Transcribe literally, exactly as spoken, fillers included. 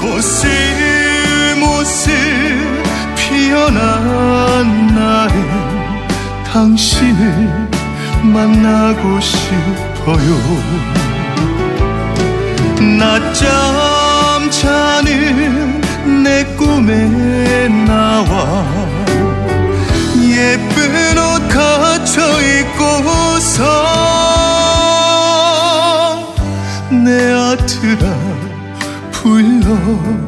코스모스 피어난 날에 당신을 만나고 싶어요. 낮잠 자는 내 꿈에 나와 예쁜 옷 갖춰 입고서 내 아트라 불러